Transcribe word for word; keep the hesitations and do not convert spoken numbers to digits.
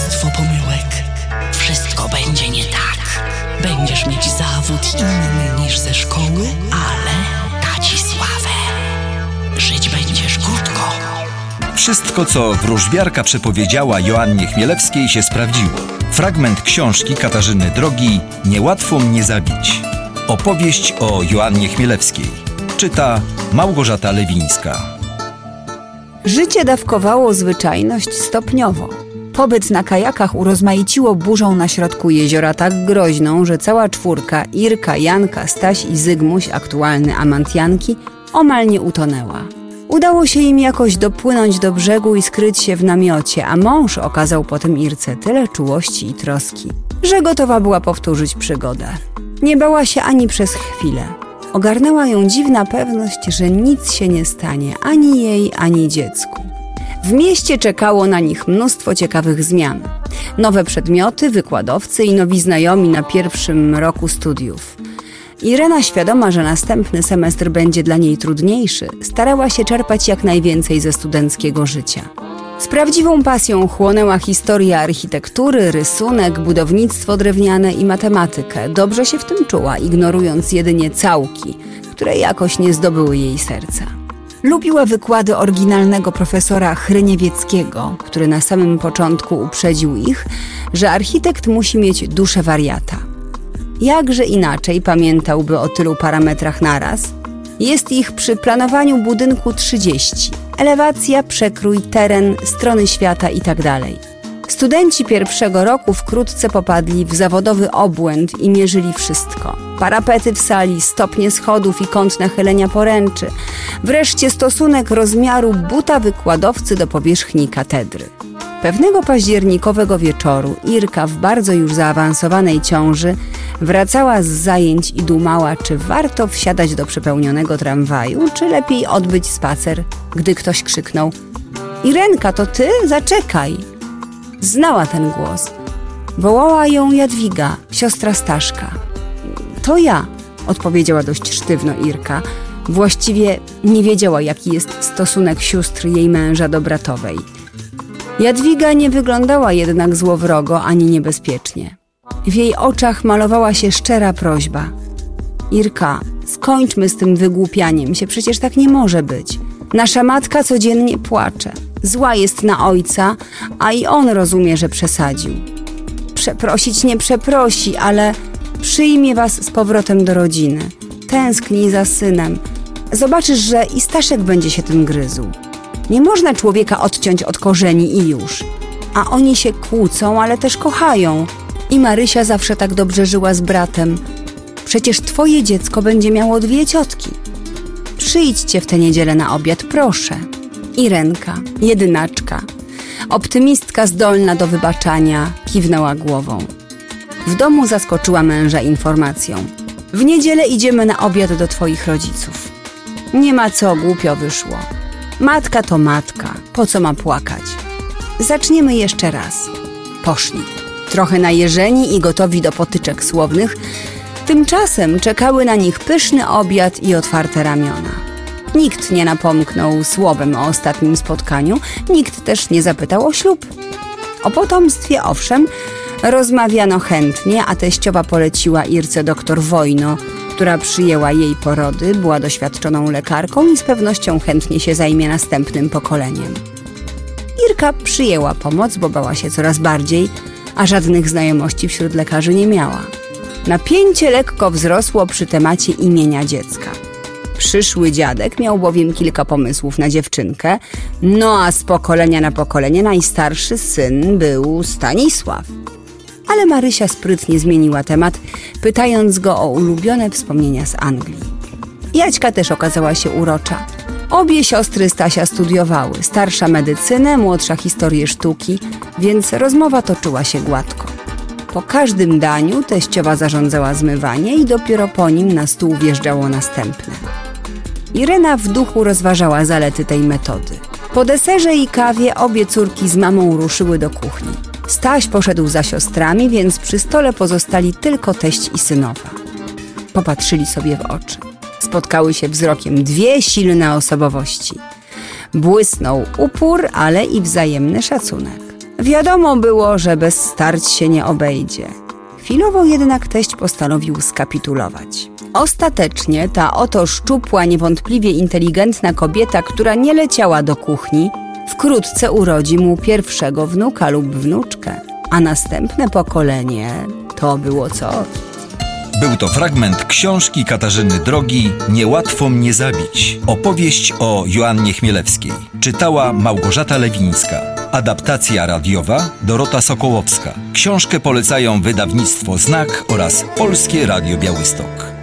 mnóstwo pomyłek. Wszystko będzie nie tak. Będziesz mieć zawód inny niż ze szkoły, ale da ci sławę. Żyć będziesz krótko. Wszystko, co wróżbiarka przepowiedziała Joannie Chmielewskiej, się sprawdziło. Fragment książki Katarzyny Drogi „Niełatwo mnie zabić”. Opowieść o Joannie Chmielewskiej. Czyta Małgorzata Lewińska. Życie dawkowało zwyczajność stopniowo. Pobyt na kajakach urozmaiciło burzą na środku jeziora tak groźną, że cała czwórka Irka, Janka, Staś i Zygmuś, aktualny amant Janki, omal nie utonęła. Udało się im jakoś dopłynąć do brzegu i skryć się w namiocie, a mąż okazał potem Irce tyle czułości i troski, że gotowa była powtórzyć przygodę. Nie bała się ani przez chwilę. Ogarnęła ją dziwna pewność, że nic się nie stanie ani jej, ani dziecku. W mieście czekało na nich mnóstwo ciekawych zmian. Nowe przedmioty, wykładowcy i nowi znajomi na pierwszym roku studiów. Irena, świadoma, że następny semestr będzie dla niej trudniejszy, starała się czerpać jak najwięcej ze studenckiego życia. Z prawdziwą pasją chłonęła historia architektury, rysunek, budownictwo drewniane i matematykę. Dobrze się w tym czuła, ignorując jedynie całki, które jakoś nie zdobyły jej serca. Lubiła wykłady oryginalnego profesora Hryniewieckiego, który na samym początku uprzedził ich, że architekt musi mieć duszę wariata. Jakże inaczej pamiętałby o tylu parametrach naraz? Jest ich przy planowaniu budynku trzydzieści. Elewacja, przekrój, teren, strony świata itd. Studenci pierwszego roku wkrótce popadli w zawodowy obłęd i mierzyli wszystko. Parapety w sali, stopnie schodów i kąt nachylenia poręczy. Wreszcie stosunek rozmiaru buta wykładowcy do powierzchni katedry. Pewnego październikowego wieczoru Irka w bardzo już zaawansowanej ciąży wracała z zajęć i dumała, czy warto wsiadać do przepełnionego tramwaju, czy lepiej odbyć spacer, gdy ktoś krzyknął: „Irenka, to ty? Zaczekaj!” Znała ten głos. Wołała ją Jadwiga, siostra Staszka. „To ja”, odpowiedziała dość sztywno Irka. Właściwie nie wiedziała, jaki jest stosunek sióstr jej męża do bratowej. Jadwiga nie wyglądała jednak złowrogo ani niebezpiecznie. W jej oczach malowała się szczera prośba. „Irka, skończmy z tym wygłupianiem się, przecież tak nie może być. Nasza matka codziennie płacze. Zła jest na ojca, a i on rozumie, że przesadził. Przeprosić nie przeprosi, ale przyjmie was z powrotem do rodziny. Tęskni za synem. Zobaczysz, że i Staszek będzie się tym gryzł. Nie można człowieka odciąć od korzeni i już. A oni się kłócą, ale też kochają. I Marysia zawsze tak dobrze żyła z bratem. Przecież twoje dziecko będzie miało dwie ciotki. Przyjdźcie w tę niedzielę na obiad, proszę”. Irenka, jedynaczka, optymistka zdolna do wybaczania, kiwnęła głową. W domu zaskoczyła męża informacją: „W niedzielę idziemy na obiad do twoich rodziców”. Nie ma co, głupio wyszło. Matka to matka, po co ma płakać? Zaczniemy jeszcze raz. Poszli. Trochę najeżeni i gotowi do potyczek słownych, tymczasem czekały na nich pyszny obiad i otwarte ramiona. Nikt nie napomknął słowem o ostatnim spotkaniu, nikt też nie zapytał o ślub. O potomstwie owszem, rozmawiano chętnie, a teściowa poleciła Irce doktor Wojno, która przyjęła jej porody, była doświadczoną lekarką i z pewnością chętnie się zajmie następnym pokoleniem. Irka przyjęła pomoc, bo bała się coraz bardziej, a żadnych znajomości wśród lekarzy nie miała. Napięcie lekko wzrosło przy temacie imienia dziecka. Przyszły dziadek miał bowiem kilka pomysłów na dziewczynkę, no a z pokolenia na pokolenie najstarszy syn był Stanisław. Ale Marysia sprytnie zmieniła temat, pytając go o ulubione wspomnienia z Anglii. Jaćka też okazała się urocza. Obie siostry Stasia studiowały, starsza medycynę, młodsza historię sztuki, więc rozmowa toczyła się gładko. Po każdym daniu teściowa zarządzała zmywanie i dopiero po nim na stół wjeżdżało następne. Irena w duchu rozważała zalety tej metody. Po deserze i kawie obie córki z mamą ruszyły do kuchni. Staś poszedł za siostrami, więc przy stole pozostali tylko teść i synowa. Popatrzyli sobie w oczy. Spotkały się wzrokiem dwie silne osobowości. Błysnął upór, ale i wzajemny szacunek. Wiadomo było, że bez starć się nie obejdzie. Chwilowo jednak teść postanowił skapitulować. Ostatecznie ta oto szczupła, niewątpliwie inteligentna kobieta, która nie leciała do kuchni, wkrótce urodzi mu pierwszego wnuka lub wnuczkę, a następne pokolenie to było coś. Był to fragment książki Katarzyny Drogi „Niełatwo mnie zabić”. Opowieść o Joannie Chmielewskiej. Czytała Małgorzata Lewińska. Adaptacja radiowa Dorota Sokołowska. Książkę polecają wydawnictwo Znak oraz Polskie Radio Białystok.